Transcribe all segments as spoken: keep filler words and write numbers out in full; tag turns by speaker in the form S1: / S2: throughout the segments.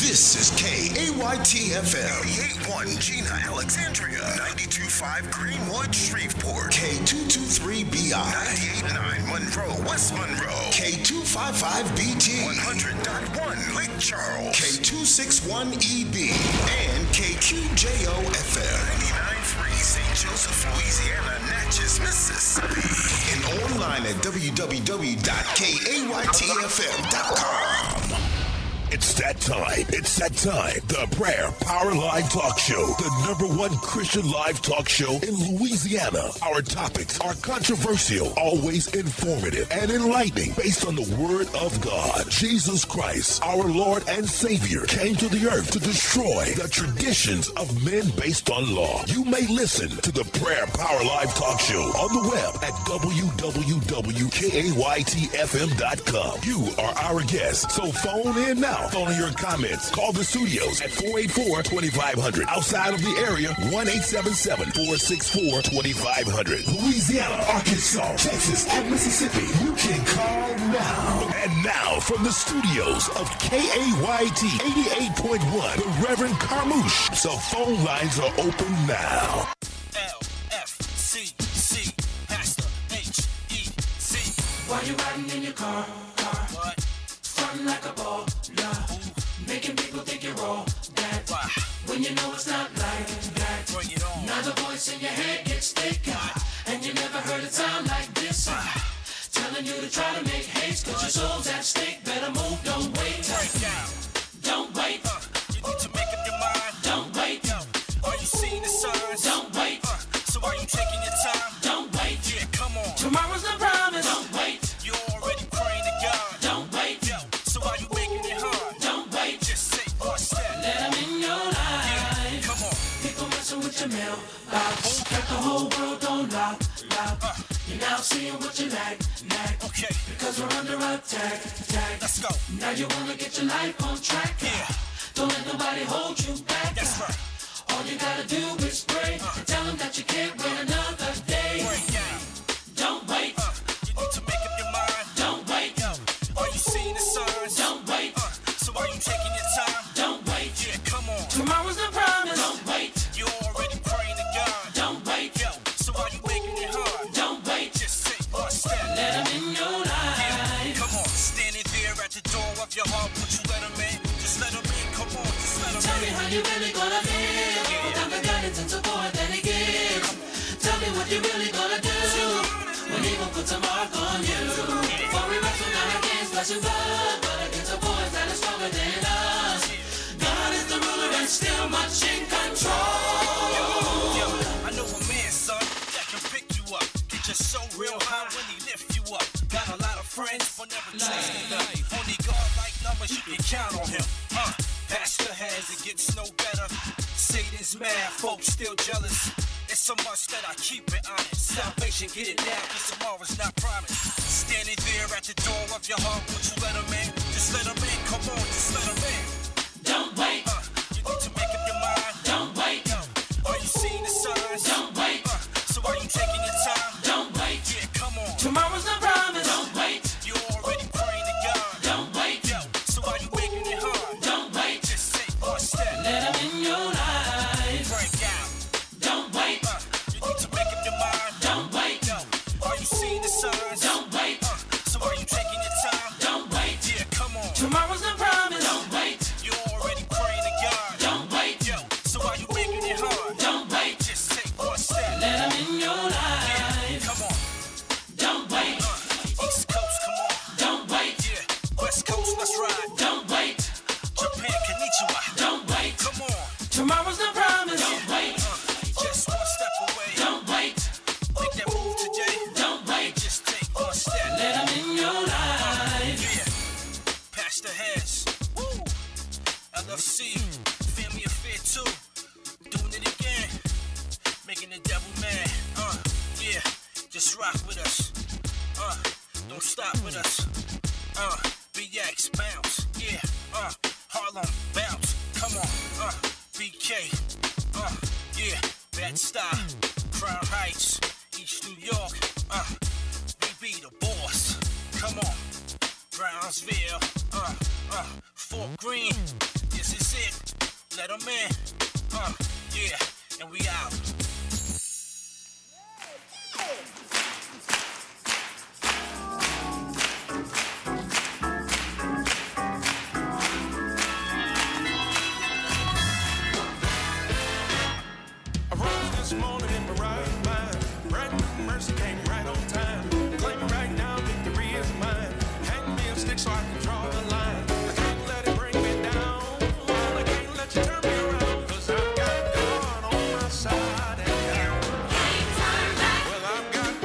S1: This is K A Y T F M. eighty-eight point one Gina, Alexandria. ninety-two point five Greenwood, Shreveport. K two twenty-three B I. ninety-eight point nine Monroe, West Monroe. K two fifty-five B T. one hundred point one Lake Charles. K two sixty-one E B. And K Q J O F M. ninety-nine point three Saint Joseph, Louisiana, Natchez, Mississippi. And online at w w w dot k a y t f m dot com.
S2: It's that time. It's that time. The Prayer Power Live Talk Show. The number one Christian live talk show in Louisiana. Our topics are controversial, always informative and enlightening, based on the Word of God. Jesus Christ, our Lord and Savior, came to the earth to destroy the traditions of men based on law. You may listen to the Prayer Power Live Talk Show on the web at w w w dot k a y t f m dot com. You are our guest, so phone in now. Phone your comments. Call the studios at four eight four, two five zero zero. Outside of the area, one eight seven seven, four six four, two five zero zero. Louisiana, Arkansas, Texas, and Mississippi. You can call now. And now, from the studios of K A Y T eighty-eight point one, the Reverend Carmouche. So phone lines are open now.
S3: L F C C, Pastor H E C.
S4: While you're riding in your car, car.
S3: What?
S4: Frontin' like a baller, making people think you're all that.
S3: Why?
S4: When you know it's not like that.
S3: Bring it on.
S4: Now the voice in your head gets thicker, and you never heard it sound like this. Telling you to try to make haste, cause your soul's at stake. Better move, don't wait.
S3: Break down.
S4: Don't wait.
S3: Uh, you need to make up your mind.
S4: Don't wait.
S3: Yo, are you seeing the signs?
S4: Don't wait.
S3: Uh, so are you taking your time?
S4: Don't wait.
S3: Yeah, come on.
S4: Tomorrow's the promise. Don't wait.
S3: You already praying to God.
S4: Don't wait.
S3: Yo, so are you making it hard?
S4: Don't wait.
S3: Just say one step.
S4: Let them in your life.
S3: Yeah, come on.
S4: People messing with your mailbox. Got the whole world on lock, lock.
S3: Uh.
S4: You're now seeing what you lack, lack.
S3: Okay.
S4: Because we're under attack, attack.
S3: Let's go.
S4: Now you wanna get your life on track.
S3: Yeah.
S4: Don't let nobody hold you back.
S3: That's right.
S4: All you gotta do is pray.
S3: Uh.
S4: And tell them that you can't wait another day.
S3: Break down.
S4: Don't wait.
S3: Uh, you need to make up your mind.
S4: Don't wait.
S3: Yo, are you seeing the signs?
S4: Don't wait.
S3: Uh, so are you taking your time?
S4: Don't wait.
S3: Yeah, come on.
S4: Tomorrow's the promise. Don't wait.
S3: You already praying to God.
S4: Don't wait.
S3: Yo, so are you making it hard?
S4: Don't wait.
S3: Just say one step.
S4: Let them in your life.
S3: Yeah, come on. Standing there at the door of your heart, would you let them in? Just let them in. Come on, just let them
S4: Tell
S3: in.
S4: me how you really gonna feel.
S3: Yeah.
S4: I'm the guidance and support that he gives. Tell me what you really gonna do when he gon' put a mark on you. For we wrestle not against flesh and blood, but against a force that is stronger than us. God is the ruler and still much in control.
S3: Yo, I know a man, son, that can pick you up. Get your soul real high when he lift you up. Got a lot of friends, but never trusted them. Only God like numbers, you can count on him. Uh, Pastor has, it gets no better. Satan's mad, folks still jealous. It's so much that I keep it honest. Salvation, get it now, cause tomorrow's not promised. Standing there at the door of your heart, would you let him in? Just let him in, come on, just let him in.
S4: Don't wait.
S3: Uh, you need to make up your mind.
S4: Don't wait.
S3: Yo, are you seeing the signs?
S4: Don't wait.
S3: Uh, so are you taking your time?
S4: Don't wait.
S3: Yeah, come on.
S4: Tomorrow's the promise. Don't wait.
S3: You already praying to God.
S4: Don't wait.
S3: Yo, so are you making it hard?
S4: Don't wait.
S3: Just say one step.
S4: Let them in your life.
S3: Break out.
S4: Don't wait.
S3: Uh, you need to make up your mind.
S4: Don't wait.
S3: Yo, are you seeing the signs?
S4: Don't wait.
S3: Uh, so are you taking your time?
S4: Don't wait.
S3: Yeah, come on.
S4: Tomorrow's the promise. Don't wait.
S3: You already praying to God.
S4: Don't wait.
S3: Yo, so are you making it hard?
S4: Don't wait.
S3: Just take one step.
S4: Let them in your
S3: Yeah,
S4: life.
S3: come on.
S4: Don't wait.
S3: Uh, East Coast, come on.
S4: Don't wait.
S3: Yeah, West Coast, let's ride.
S4: Don't wait.
S3: Japan, konnichiwa.
S4: Don't wait.
S3: Come on.
S4: Tomorrow's the promise. Don't wait.
S3: Uh, just one step away.
S4: Don't wait.
S3: Make that move today.
S4: Don't wait.
S3: Just take one step.
S4: Let them in your life.
S3: Yeah. Pastor Has. Woo. L F C. Family Affair too. Doing it again. Making the devil mad. Uh, yeah. Just rock with us. Uh, don't stop with us. Uh, B X bounce. Yeah. Uh, Harlem bounce. Come on. Uh, B K. Uh, yeah. Bed-Stuy. Crown Heights. East New York. Uh, we be the boss. Come on. Brownsville. Uh, uh, Fort Greene. Yes, This is it. Let them in. Uh, yeah, and we out.
S5: I rose this morning in my right mind. Brand new mercy came right on time. Claim it right now, victory is mine. Hang me a stick so I can draw the line. I can't let it bring me down. I can't let you turn me around. Cause I've got God on my side. And I, well, I've got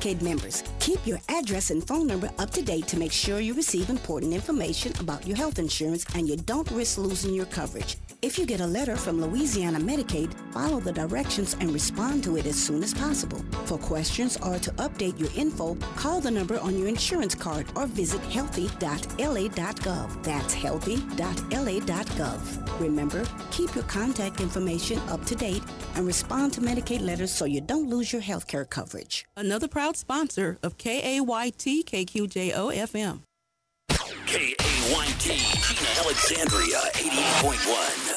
S6: Medicaid members. Keep your address and phone number up to date to make sure you receive important information about your health insurance and you don't risk losing your coverage. If you get a letter from Louisiana Medicaid, follow the directions and respond to it as soon as possible. For questions or to update your info, call the number on your insurance card or visit healthy dot L A dot gov. That's healthy dot L A dot gov. Remember, keep your contact information up to date and respond to Medicaid letters so you don't lose your health care coverage.
S7: Another proud sponsor of K A Y T K Q J O F M.
S8: K A Y T, Gina Alexandria, eighty-eight point one.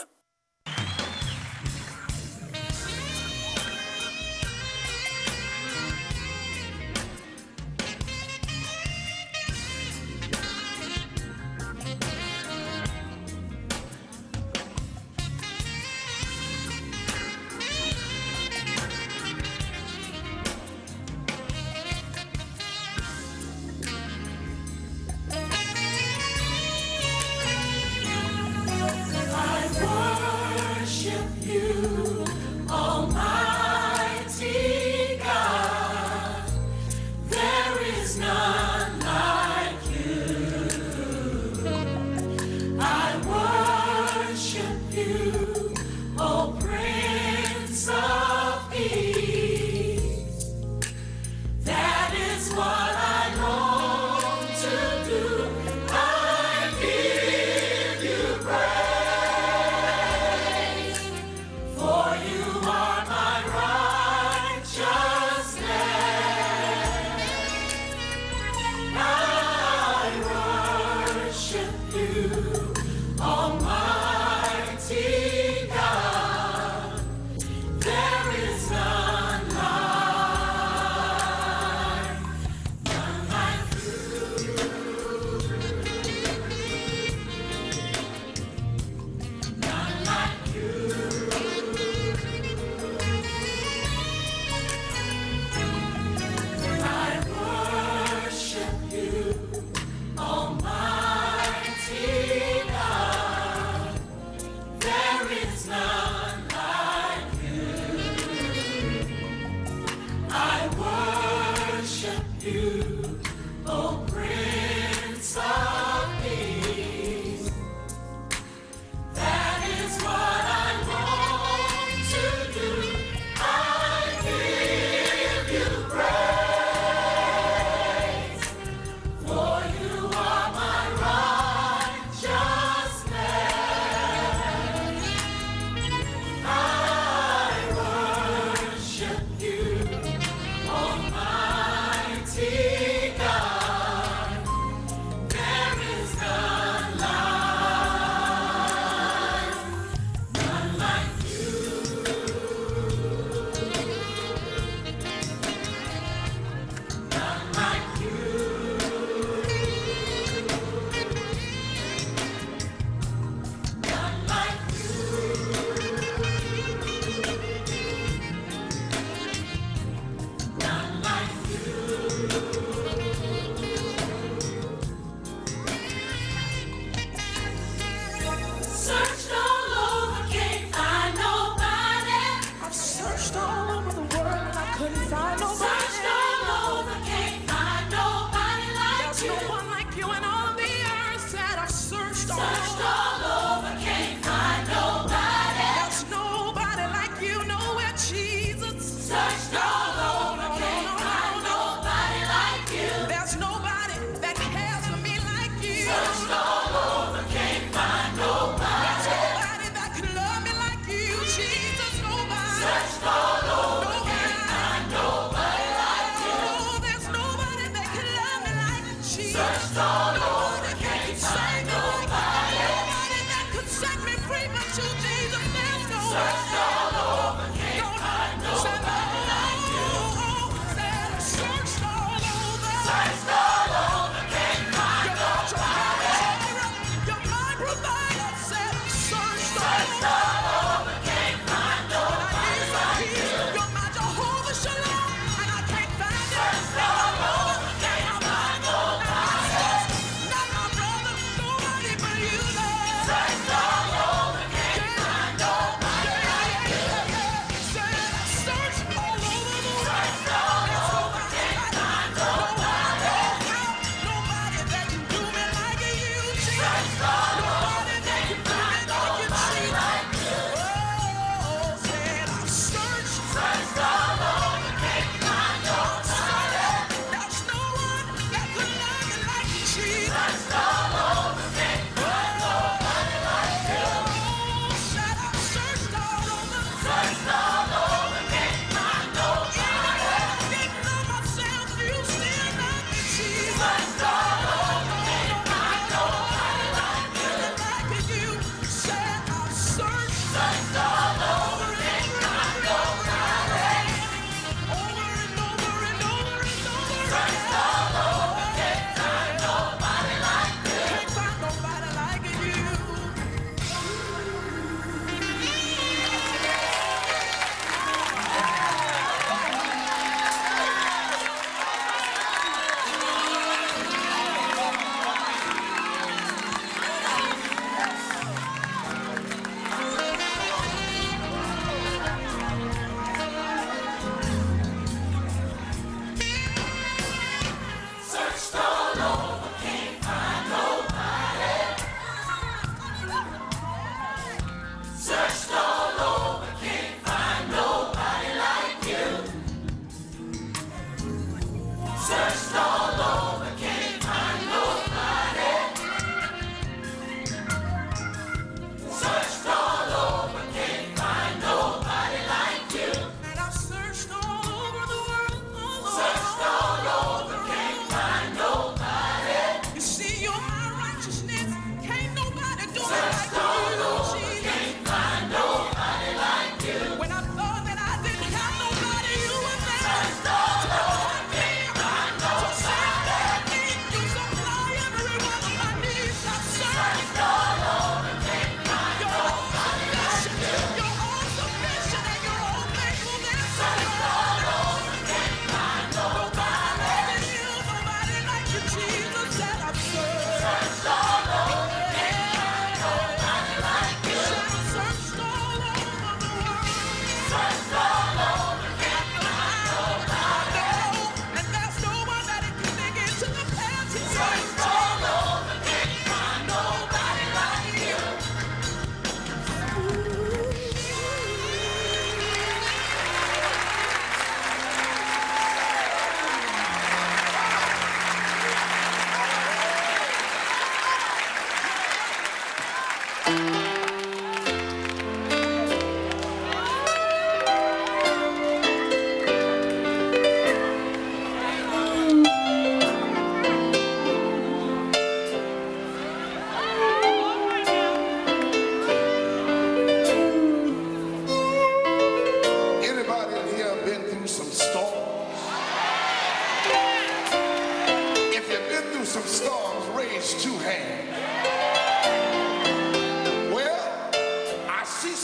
S4: I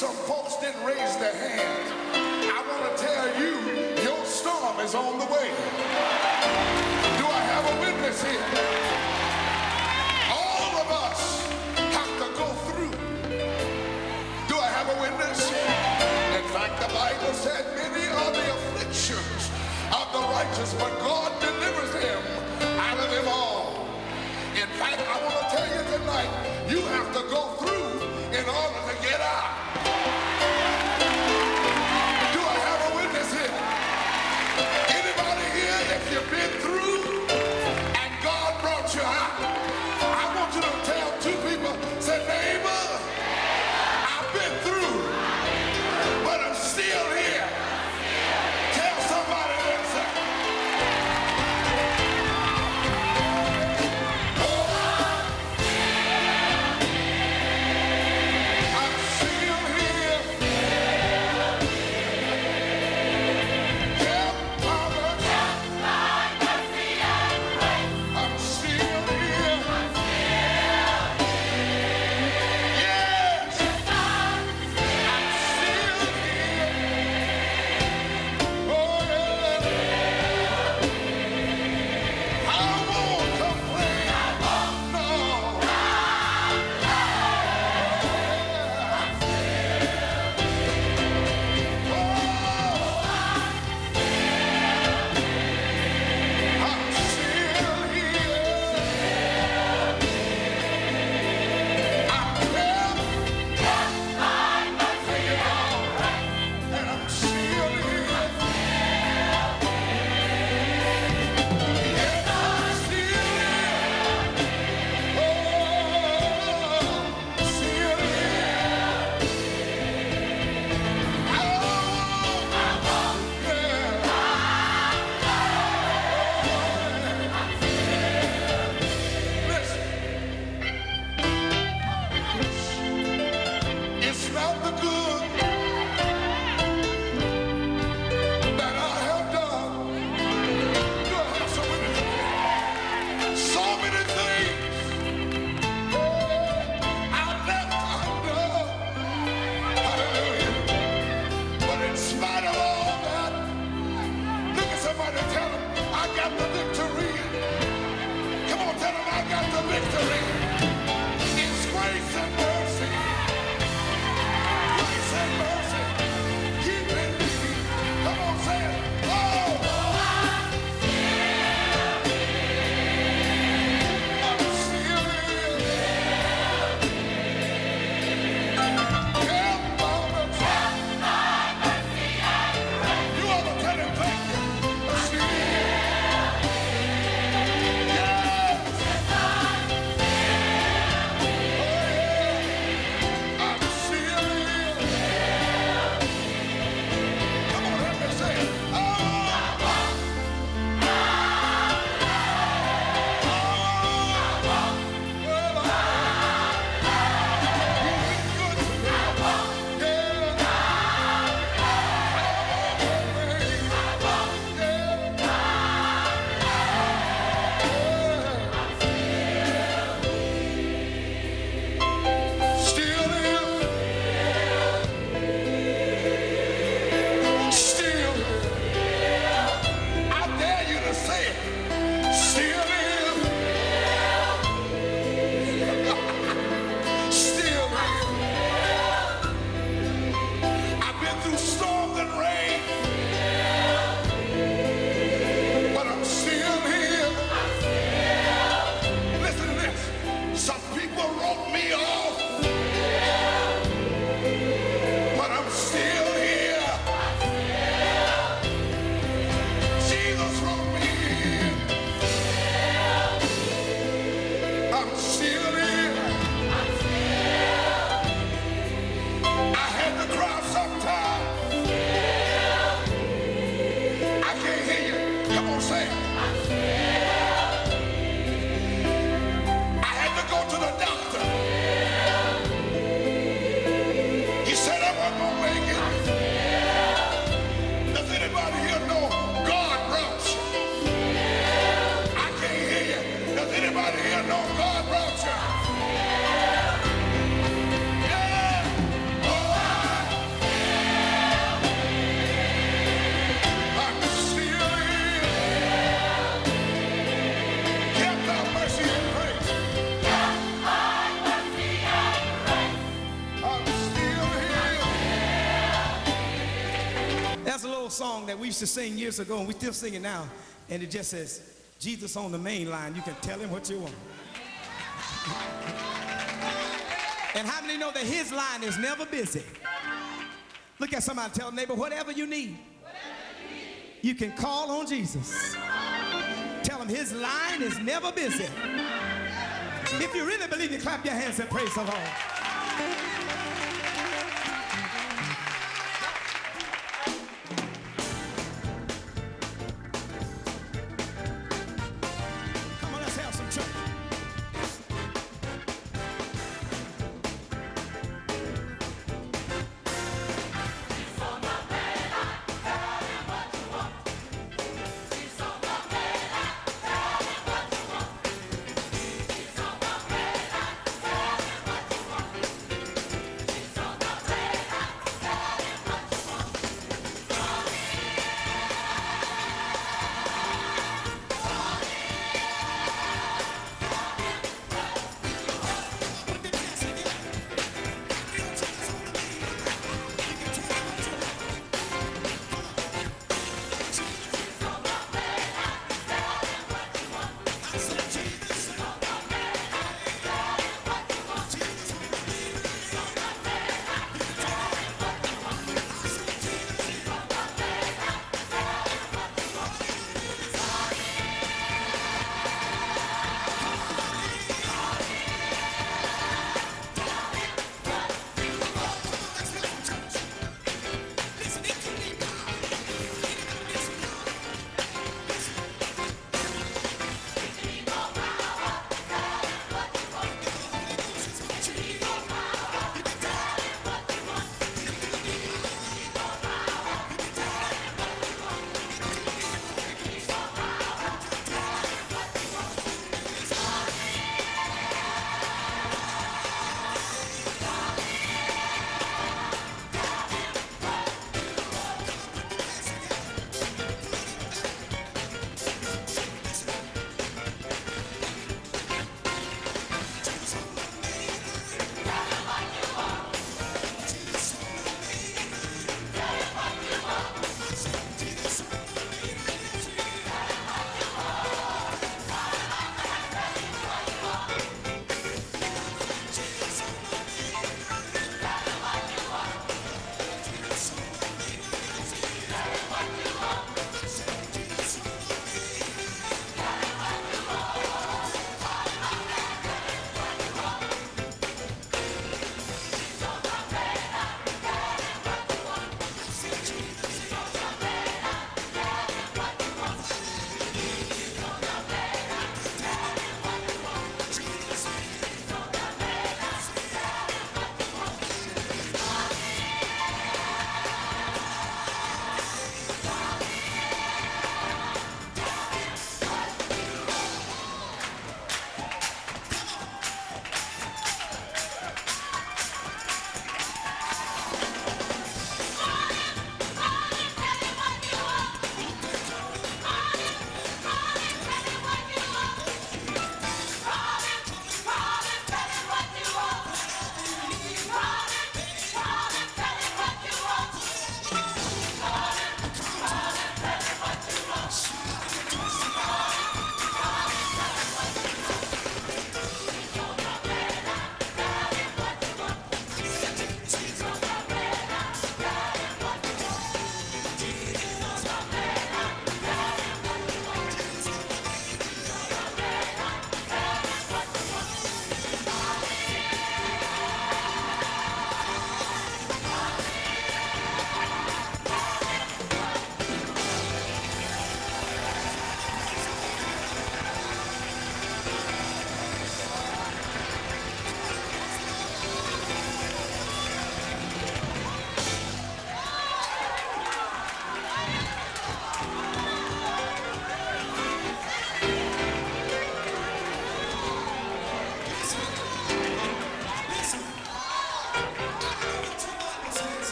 S9: some folks didn't raise their hands. I want to tell you, your storm is on the way. Do I have a witness here? All of us have to go through. Do I have a witness? In fact, the Bible said many are the afflictions of the righteous, but God delivers him out of them all. In fact, I want to tell you tonight, you have to go through in order to get out. Do I have a witness here? Anybody here, if you've been through and God brought you out?
S10: song that we used to sing years ago, and we still sing it now, and it just says, Jesus on the main line, you can tell him what you want. And how many know that his line is never busy? Look at somebody, tell a neighbor, whatever you need, you can call on Jesus. Tell him his line is never busy. If you really believe it, clap your hands and praise the Lord.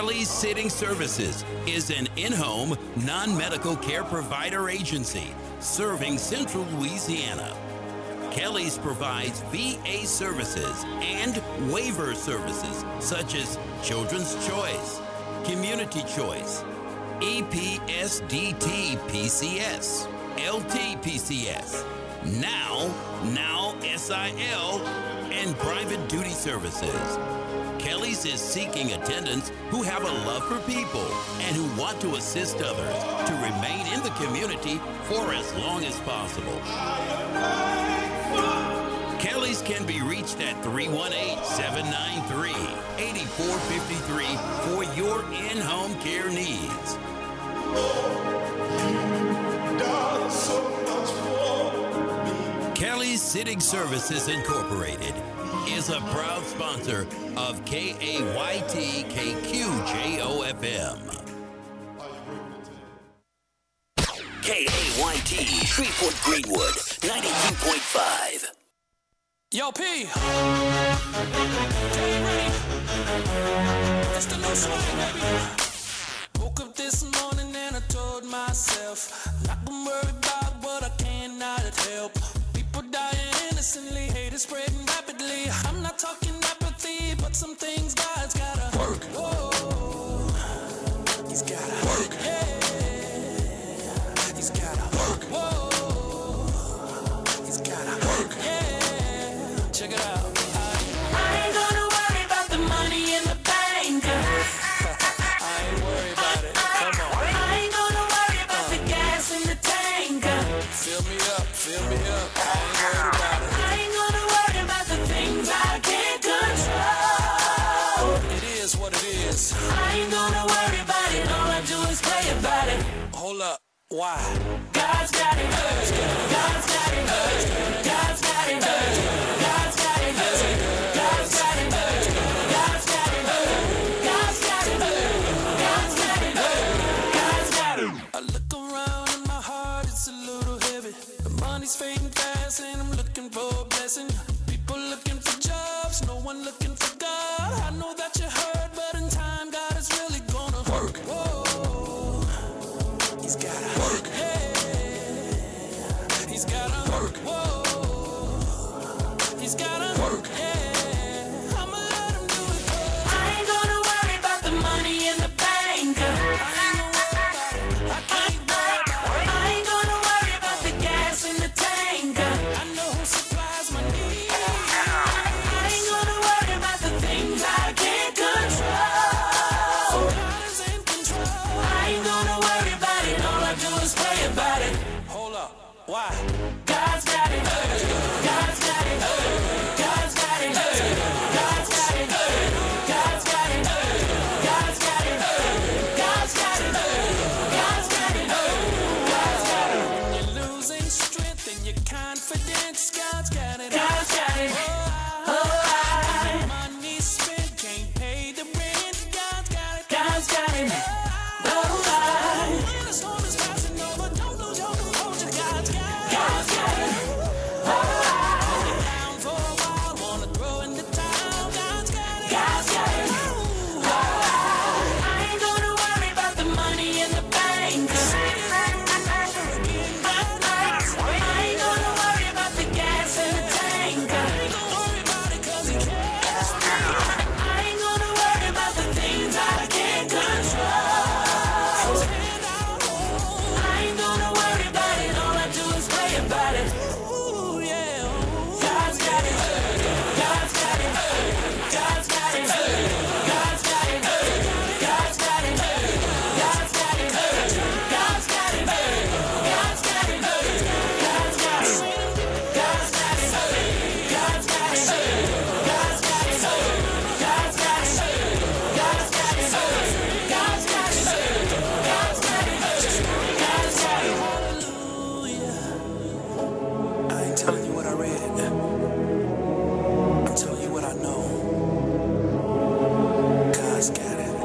S11: Kelly's Sitting Services is an in-home, non-medical care provider agency serving Central Louisiana. Kelly's provides V A services and waiver services such as Children's Choice, Community Choice, E P S D T P C S, L T P C S, Now, Now S I L, and private duty services. Kelly's is seeking attendants who have a love for people and who want to assist others to remain in the community for as long as possible. Kelly's can be reached at three one eight, seven nine three, eight four five three for your in-home care needs. Kelly's Sitting Services Incorporated is a proud sponsor of K A Y T K Q J O F M.
S8: K A Y T, Shreveport Greenwood, ninety-two point five.
S3: Yo, P. Get ready. It's the new swing, baby. Woke up this morning and I told myself, not gonna worry about what I cannot help. People dying innocently, hate is spreading rapidly. I'm not talking apathy, but some things God's gotta work. Whoa, he's gotta work. Yeah, he's gotta work. Whoa, he's gotta work. Yeah, check it out.
S4: I ain't gonna worry about the money in the bank.
S3: I ain't worried about it. Come on.
S4: I ain't gonna worry about the gas in the tank.
S3: Fill me up, fill me up. I ain't worried about it.
S4: I ain't gonna worry about the things I can't control.
S3: It is what it is.
S4: I ain't gonna worry about it. All I do is pray about it.
S3: Hold up. Why?
S4: God's got it. God's got it. God's got it. God's got it. God's got it. God's got it. God's got it. God's got it. God's got it.
S3: I look around and my heart is a little heavy. The money's fading fast and I'm looking for a blessing. People looking for jobs, no one looking for God. I know that you heard, but in time God is really gonna work. Whoa, he's gotta work. Yeah, he's gotta work. Whoa, he's gotta work. Yeah, I'ma let him do it.
S4: I ain't gonna worry about the money in the bank.
S3: I ain't gonna worry about it. I can't worry about it.
S4: I ain't gonna worry about the gas in the tank.
S3: I know who supplies my needs.
S4: I ain't gonna worry about the things I can't control.
S3: God is in control.
S4: I ain't gonna worry about it. All I do is pray about it.
S3: Hold up. Why?
S4: God's got it. God's got it. God's got it. God's got it. God's got it. God's got it. God's got it. God's got it. God's got it.
S3: When you're losing strength and your confidence, God's got it.
S4: God's got it.
S3: Oh,
S4: Oh,
S3: money spent, can't pay the rent. God's got it.
S4: God's got it. Oh,
S3: When the storm is passing over, don't lose your composure. God's got it.
S4: God's got it.
S3: Down for a while, wanna throw in the towel. God's got it.
S4: God's got it. I ain't gonna worry about the money in the bank. I ain't gonna worry about the gas in the tank.
S3: Ain't gonna worry about it 'cause he cares.
S4: I ain't gonna worry about the things I can't control.
S3: Stand out, oh,
S4: I ain't gonna worry about it. All I do is pray about it.
S3: ooh, yeah, ooh.
S4: God's got it. God's got it. God's got it. God's got it. God's got it. God's got it. God's got it. God's got it. God's got it. God's got it. God's got it. God's got it. God's got it. God's got it. God's got it. God's got it. God's got it.
S3: I ain't telling you what I read. I'm telling you what I know. God's got it.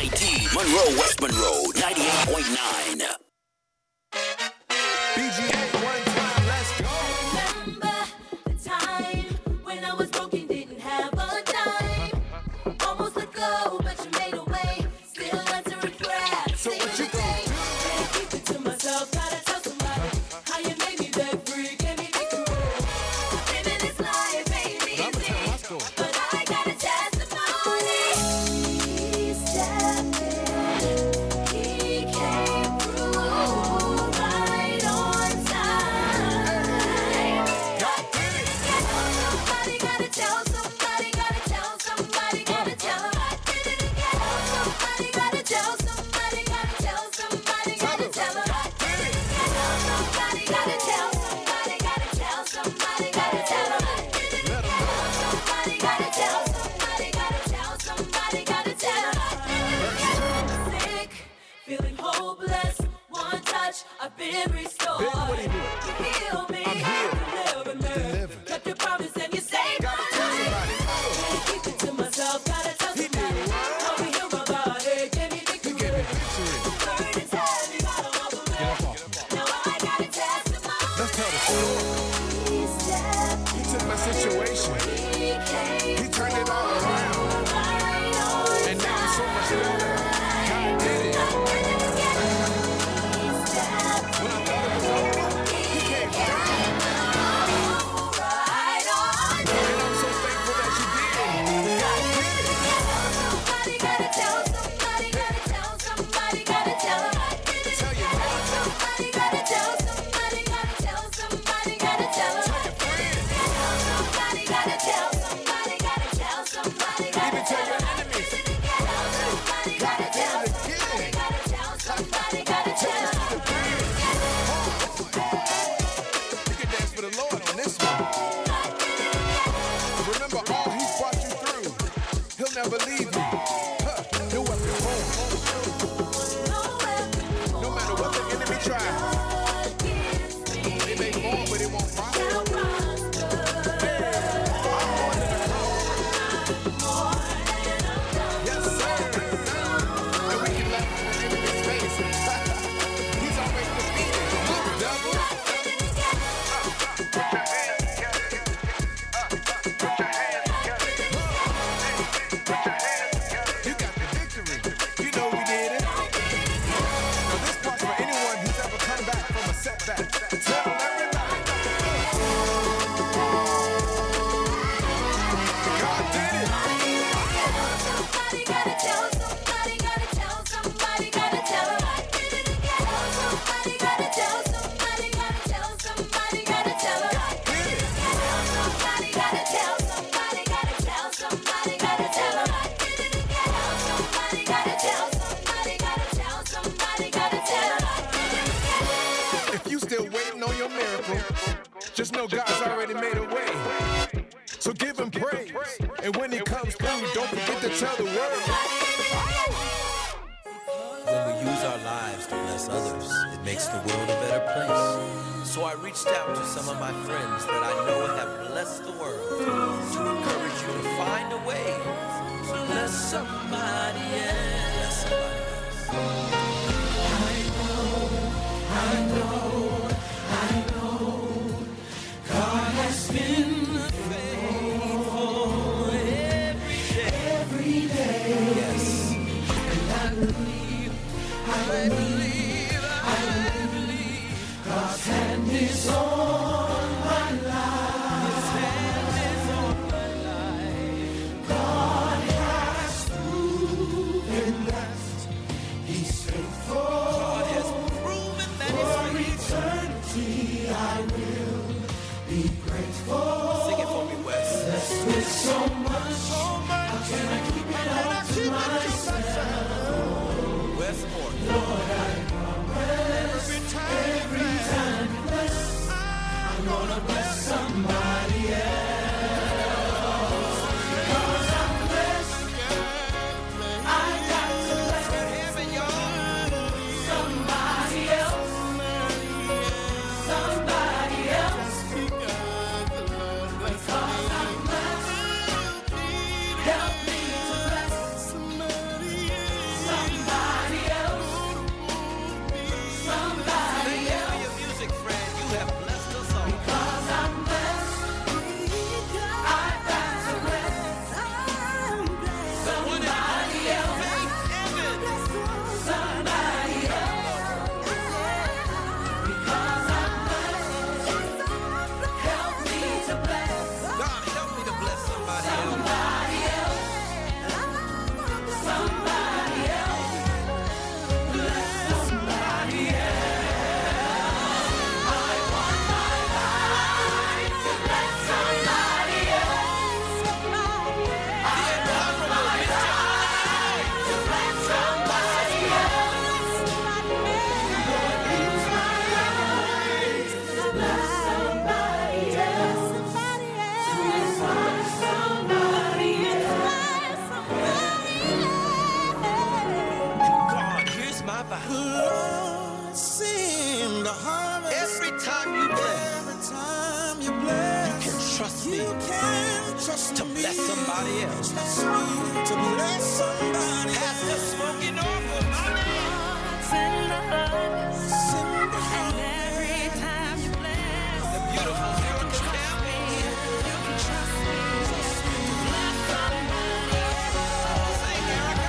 S8: Y T, Monroe, West Monroe, ninety-eight point nine.
S5: B G A one time, let's go.
S4: Remember the time when I was broken, didn't have a dime. Almost let go, but you made a way. Still lots of regret.
S5: So what you gonna do?
S4: Can't keep it to myself, gotta tell somebody how you made me that free, gave me the control. Living this life ain't easy,
S5: I'ma tell my story.
S4: but I got a testimony. He stepped in, he came through right on time. God did it. Somebody gotta tell, somebody gotta tell, somebody gotta tell him I did it again. Somebody gotta tell, somebody gotta tell, somebody gotta tell him I did it again. Somebody gotta tell, somebody gotta tell, somebody gotta tell him I did it again. Somebody gotta tell, somebody gotta tell, somebody gotta tell him I did it again. Sick, feeling hopeless, one touch, I've been restored.
S5: Big, what he do?
S4: You heal me,
S5: I'm healed.
S4: deliver me.
S5: Deliver.
S4: Kept your promise and you saved my
S5: Gotta tell
S4: life.
S5: somebody.
S4: Can't keep it to myself, gotta tell
S5: He did
S4: somebody.
S5: it.
S4: How we heal my body, gave me
S5: He
S4: victory.
S5: gave me victory.
S4: Burden time, you gotta walk away.
S5: Get up off me.
S4: Now I got a testimony.
S5: Let's tell the story.
S4: He stepped
S5: He took my situation.
S4: He came
S5: He turned it all around.
S4: right on
S5: And now it's so much better. God did it.
S4: He stepped
S5: When I thought it was over, he came through.
S4: right on
S5: And I'm so thankful that you did. God did it.
S4: Somebody gotta tell, somebody gotta tell, somebody gotta tell him I did it.
S5: Tell your neighbor.
S4: Somebody gotta tell, somebody gotta tell, somebody gotta tell him I
S5: Tell your friends.
S4: Somebody gotta tell, somebody gotta tell, somebody gotta
S5: Even tell
S4: tell
S5: your
S4: him I
S5: enemies.
S4: did it again. Somebody gotta
S5: God
S4: tell,
S5: did it
S4: somebody
S5: again.
S4: gotta tell, somebody gotta tell him I did it again.
S5: You can dance for the Lord on this one. Remember all he's brought you through. He'll never leave you. Huh. No weapon formed. No matter what the enemy tries. It may fall, but it won't prosper. I'm more than a conqueror. Yes, sir. And we can laugh in the enemy's face. He's already defeated. Look, devil. Put your hands together. Put your hands together. Put your hands together. You got the victory. You know we did it. Now this part's for anyone who's ever come back from a setback. Tell everybody. God did it.
S4: Somebody gotta tell, somebody gotta tell, somebody gotta tell him I did it again. Somebody gotta tell, somebody gotta tell, somebody gotta tell him I did it again. Somebody gotta tell, somebody gotta tell, somebody gotta tell him I did it again. Somebody gotta tell, somebody gotta tell, somebody gotta tell him I did it again.
S5: If you still waiting on your miracle, just know God's already made a way. So give him praise. And when he comes through, don't forget to tell the world.
S12: When we use our lives to bless others, it makes the world a better place. So I reached out to some of my friends that I know have blessed the world to encourage you to find a way to bless somebody else. Bless somebody
S4: Has been faithful every day, every day. Yes, and I believe, I believe, I believe. God's hand is on my life. His hand is on my life. God has proven that He's faithful. God has proven that He's faithful. For eternity, I will be grateful.
S12: Sing it for me, Wes.
S4: Blessed with so much, how can I keep it all to myself?
S12: Wes Moore.
S4: Lord, I promise every time you bless, I'm gonna bless somebody else. Because I'm blessed, I got to bless somebody else. Somebody else. Because I'm blessed, help me to bless somebody else.
S12: to bless somebody else.
S5: To bless somebody else.
S12: Pastor smoking over my name.
S4: And every time you bless,
S12: the beautiful Erica Campbell,
S4: you can trust me. Bless somebody else.
S12: Sing, Erica.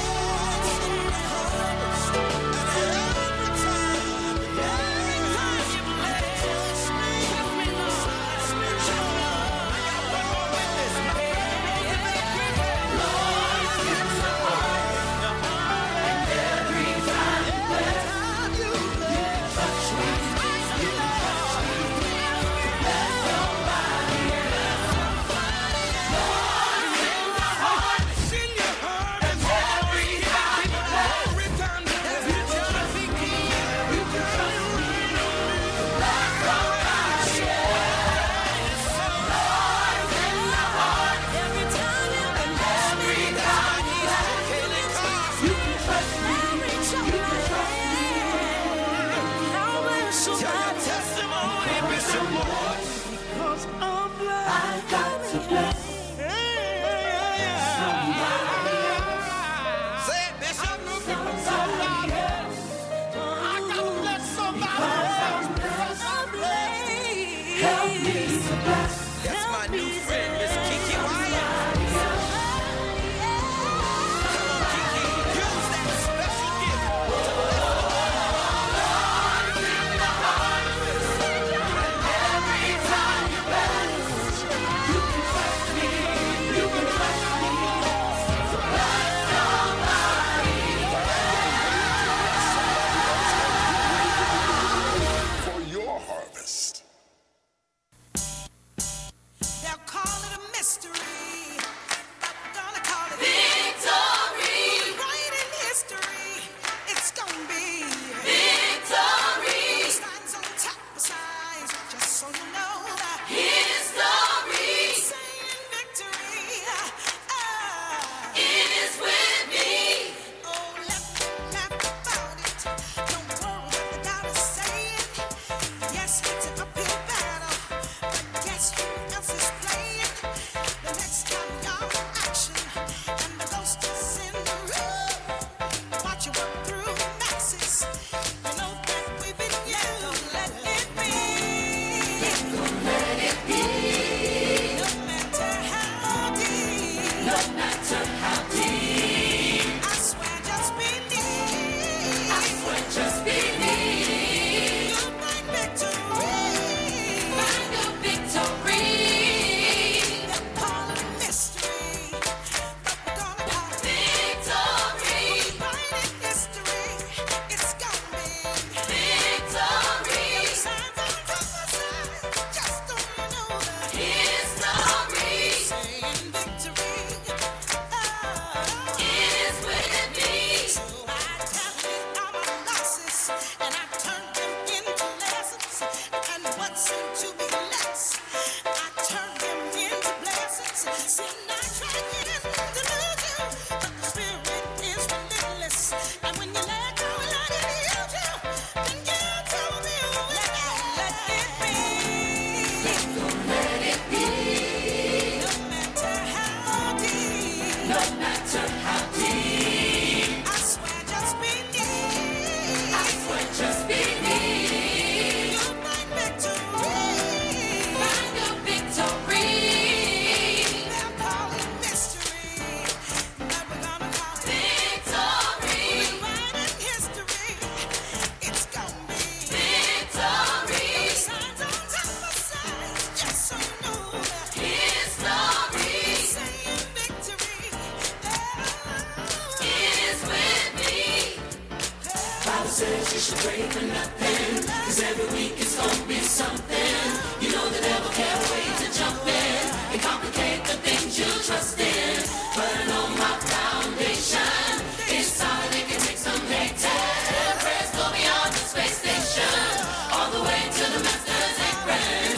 S4: says you should pray for nothing, cause every week it's gonna be something. You know the devil can't wait to jump in and complicate the things you trust in. But I know my foundation is solid, it can take some hating. Prayers go beyond the space station, all the way to the master's apron.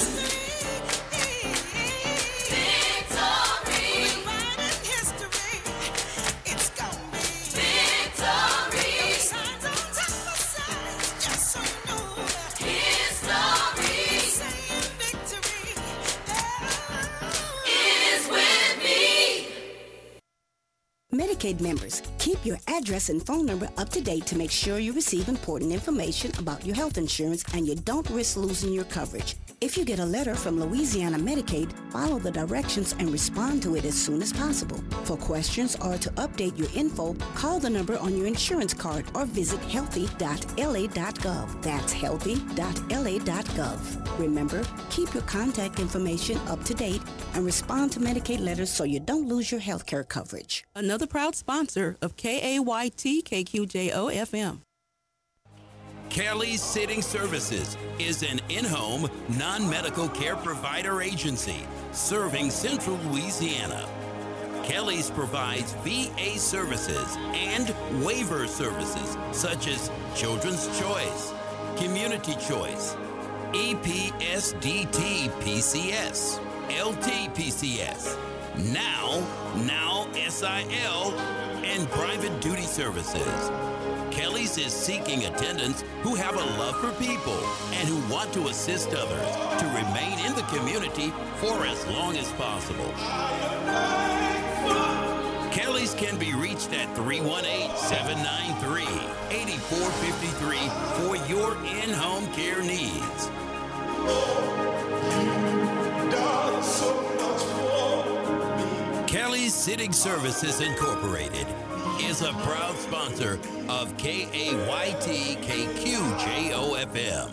S6: Medicaid members, keep your address and phone number up to date to make sure you receive important information about your health insurance and you don't risk losing your coverage. If you get a letter from Louisiana Medicaid, follow the directions and respond to it as soon as possible. For questions or to update your info, call the number on your insurance card or visit healthy dot L A dot gov. That's healthy dot L A dot gov. Remember, keep your contact information up to date and respond to Medicaid letters so you don't lose your health care coverage.
S7: Another proud sponsor of K A Y T K Q J O F M.
S11: Kelly's Sitting Services is an in-home, non-medical care provider agency serving Central Louisiana. Kelly's provides V A services and waiver services such as Children's Choice, Community Choice, E P S D T P C S, L T P C S, Now, Now S I L, and Private Duty Services. Kelly's is seeking attendants who have a love for people and who want to assist others to remain in the community for as long as possible. Kelly's can be reached at three one eight, seven nine three, eight four five three for your in-home care needs. Kelly's Sitting Services Incorporated is a proud sponsor of K A Y T K Q J O F M.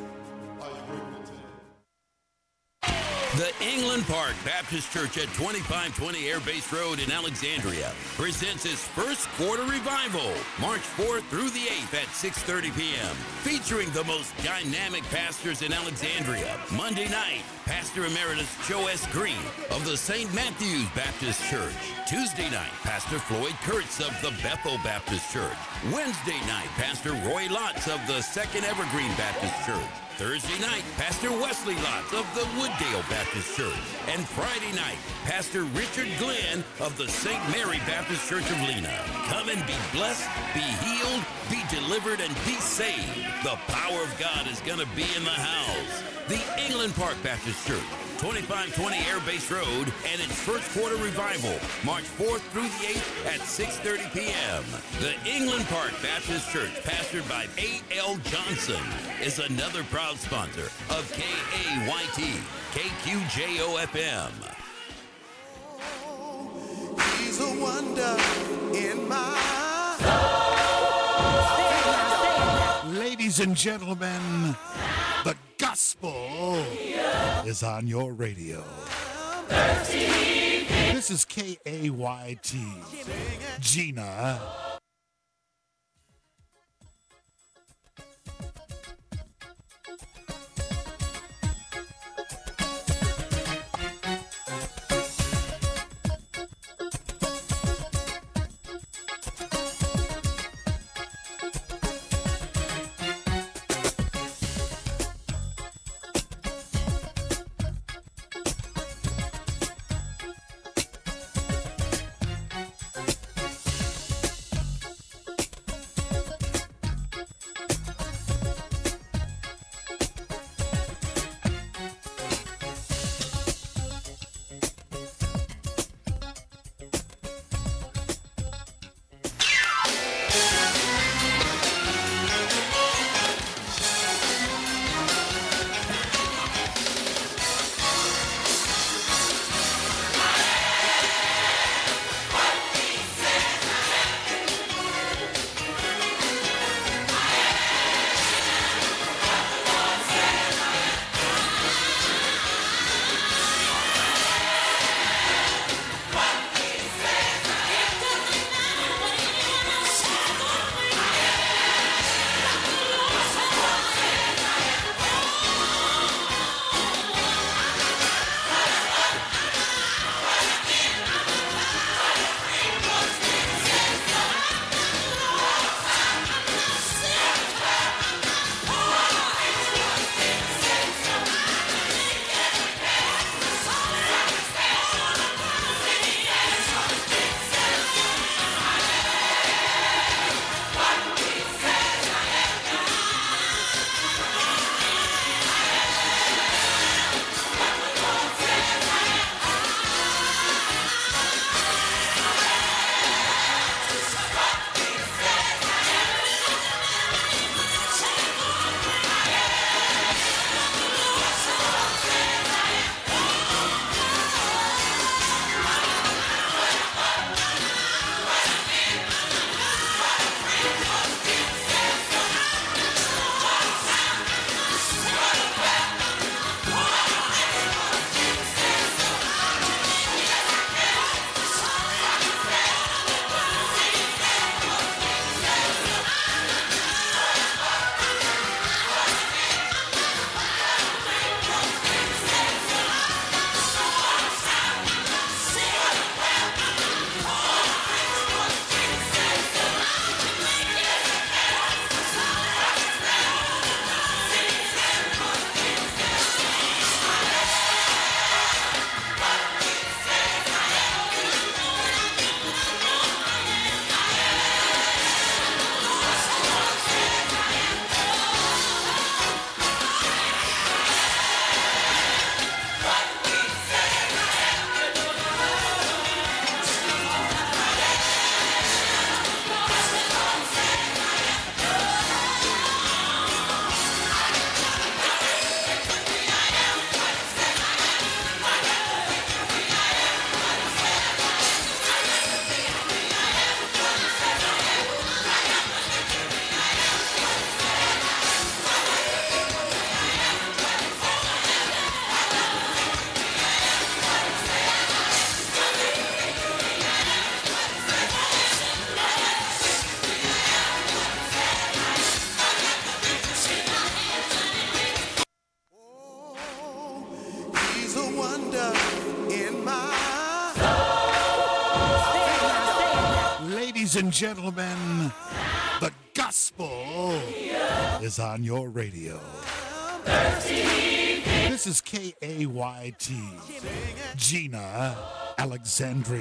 S11: The England Park Baptist Church at twenty-five twenty Air Base Road in Alexandria presents its first quarter revival, March fourth through the eighth at six thirty p.m., featuring the most dynamic pastors in Alexandria. Monday night, Pastor Emeritus Joe S. Green of the Saint Matthew's Baptist Church. Tuesday night, Pastor Floyd Kurtz of the Bethel Baptist Church. Wednesday night, Pastor Roy Lotz of the Second Evergreen Baptist Church. Thursday night, Pastor Wesley Lotz of the Wooddale Baptist Church. And Friday night, Pastor Richard Glenn of the Saint Mary Baptist Church of Lena. Come and be blessed, be healed, be delivered, and be saved. The power of God is going to be in the house. The England Park Baptist Church, twenty-five twenty Air Base Road, and its first quarter revival, March fourth through the eighth at six thirty p.m. The England Park Baptist Church, pastored by A L Johnson, is another proud sponsor of K A Y T K Q J O F M.
S5: He's a wonder in my
S13: soul. Ladies and gentlemen, the gospel is on your radio. This is K A Y T. Gina. Ladies and gentlemen, the gospel is on your radio. This is K A Y T, Gina Alexandria.